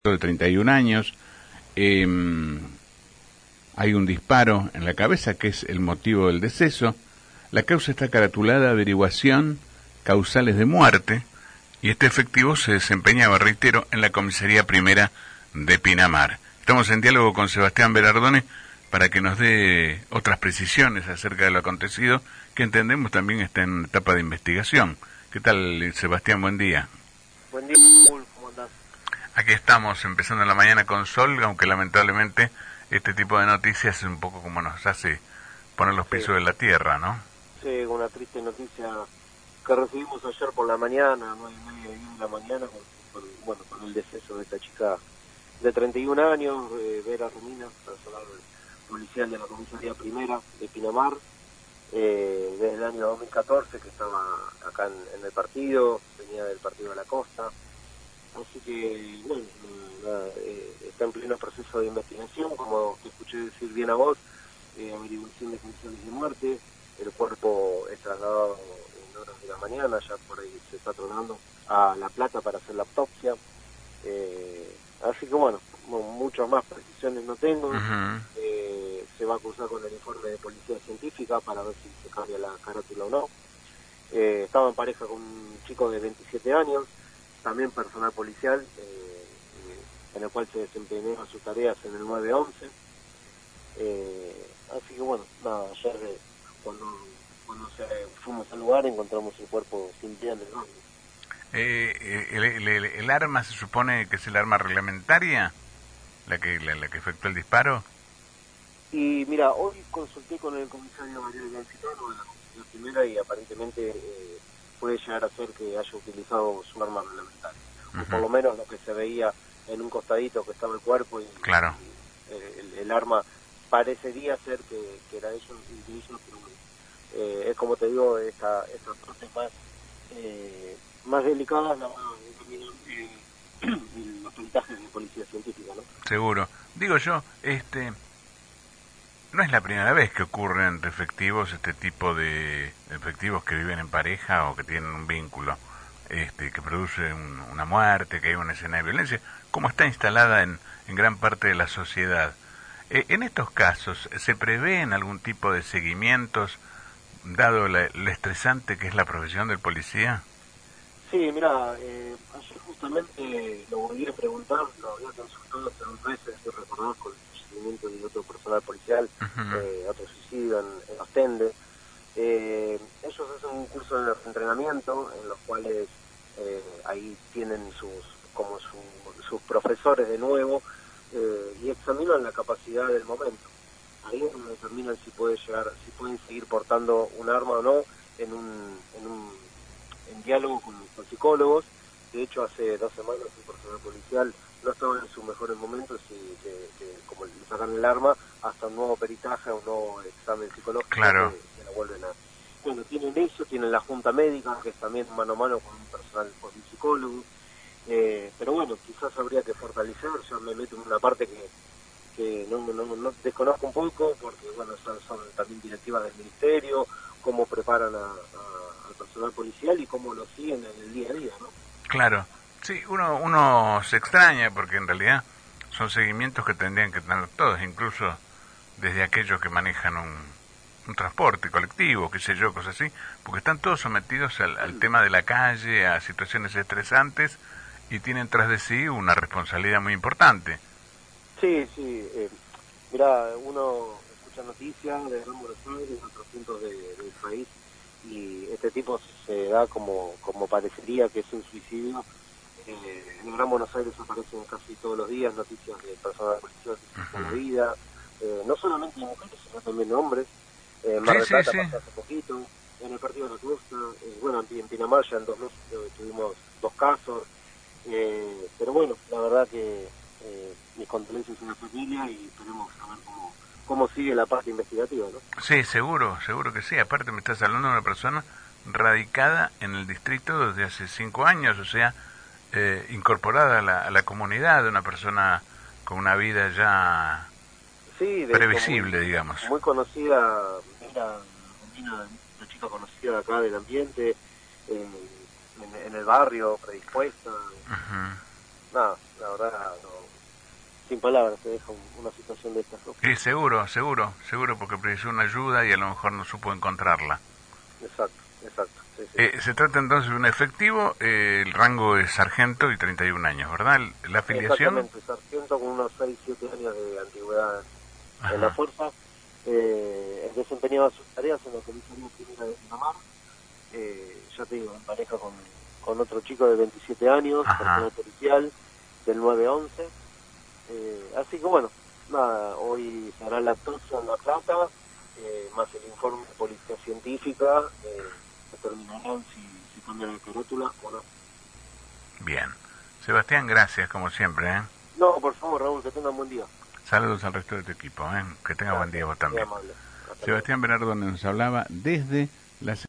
de 31 años. eh, Hay un disparo en la cabeza que es el motivo del deceso. La causa está caratulada averiguación causales de muerte y este efectivo se desempeñaba, reitero, en la comisaría primera de Pinamar. Estamos en diálogo con Sebastián Berardone para que nos dé otras precisiones acerca de lo acontecido, que entendemos también está en etapa de investigación. ¿Qué tal, Sebastián? Buen día. Buen día, Paul, ¿cómo andás? Aquí estamos empezando la mañana con sol, aunque lamentablemente este tipo de noticias es un poco como nos hace poner los Sí, pisos de la tierra, ¿no? sí, una triste noticia que recibimos ayer por la mañana, 9:30 de la mañana, con el deceso de esta chica de 31 años, Vera Romina, personal policial de la comisaría primera de Pinamar, desde el año 2014 que estaba acá en el partido, venía del partido de la costa. Así que, bueno, está en pleno proceso de investigación, como te escuché decir bien a vos, averiguación de funciones de muerte. El cuerpo es trasladado en horas de la mañana, ya por ahí se está tronando a La Plata para hacer la autopsia. Así que, bueno, muchas más precisiones no tengo. Uh-huh. Se va a cruzar con el informe de policía científica para ver si se cambia la carátula o no. Estaba en pareja con un chico de 27 años, también personal policial, en el cual se desempeñaba sus tareas en el 911. Así que bueno, nada, ayer cuando fuimos al lugar encontramos el cuerpo sin vida en el baño. El arma se supone que es el arma reglamentaria, la que efectuó el disparo. Y mira, hoy consulté con el comisario Gabriel Gancitano de la comisaría primera y aparentemente puede llegar a ser que haya utilizado su arma reglamentaria. O por lo menos lo que se veía en un costadito que estaba el cuerpo y, Claro. el arma parecería ser que era ellos, pero bueno, es como te digo, estas partes más delicadas la van a determinar los peritajes de policía científica, ¿no? Seguro. Digo yo, no es la primera vez que ocurre entre efectivos este tipo de efectivos que viven en pareja o que tienen un vínculo, que produce una muerte, que hay una escena de violencia, como está instalada en gran parte de la sociedad. En estos casos, ¿se prevén algún tipo de seguimientos, dado lo estresante que es la profesión del policía? Sí, mira, ayer justamente lo volví a preguntar, lo había consultado hace 2 meses, si recordás, con el fallecimiento de otro personal policial, Uh-huh. otro suicidio en Ostende. Ellos hacen un curso de entrenamiento en los cuales ahí tienen sus profesores de nuevo, y examinan la capacidad del momento. Ahí es donde determinan si si pueden seguir portando un arma o no en diálogo con psicólogos. De hecho, hace 2 semanas un personal policial no estaba en sus mejores momentos y que como le sacan el arma, hasta un nuevo peritaje, un nuevo examen psicológico, Claro. que la vuelven a... Bueno, tienen eso, tienen la junta médica, que es también mano a mano con un personal, con un psicólogo. Pero bueno, quizás habría que fortalecer. Yo me meto en una parte que no desconozco un poco, porque bueno, son también directivas del ministerio, cómo preparan al personal policial y cómo lo siguen en el día a día, ¿no? Claro. Sí, uno se extraña porque en realidad son seguimientos que tendrían que tener todos, incluso desde aquellos que manejan un transporte colectivo, qué sé yo, cosas así, porque están todos sometidos al tema de la calle, a situaciones estresantes y tienen tras de sí una responsabilidad muy importante. Sí, sí. Mira, uno escucha noticias de Gran Buenos Aires, de otros puntos del país, y este tipo se da como parecería que es un suicidio. En Gran Buenos Aires aparecen casi todos los días noticias de personas policiales que se quitan la Uh-huh. vida, no solamente de mujeres, sino también de hombres. Mar Sí, del sí, Plata sí. pasó hace poquito, en el partido de la costa, bueno, en Pinamar ya en 2 meses tuvimos 2 casos, pero bueno, la verdad que mis condolencias a la familia y esperemos saber cómo sigue la parte investigativa, ¿no? Sí, seguro, seguro que sí. Aparte me estás hablando de una persona radicada en el distrito desde hace 5 años, o sea, incorporada a la comunidad, de una persona con una vida ya Sí, de hecho, previsible, digamos. muy conocida, era una chica conocida acá del ambiente, en el barrio, predispuesta. Uh-huh. nada, la verdad, no, sin palabras te deja una situación de estas, ¿no? Sí, seguro, porque precisó una ayuda y a lo mejor no supo encontrarla. Exacto, sí, sí. Se trata entonces de un efectivo, el rango es sargento y 31 años, ¿verdad? ¿La afiliación? Exactamente, sargento con unos 6, 7 años de antigüedad Ajá. en la fuerza. Desempeñaba sus tareas en la comisaría primera de Pinamar, ya te digo, en pareja con otro chico de 27 años, personal policial, del 911. Así que bueno, nada, hoy se hará la autopsia en La Plata, más el informe de policía científica, determinarán si cambia la carátula o no. Bien. Sebastián, gracias como siempre, ¿eh? No, por favor, Raúl, que tengan buen día. Saludos al resto de tu equipo, ¿eh? Que tenga buen día vos también. Sebastián Bernardo nos hablaba desde la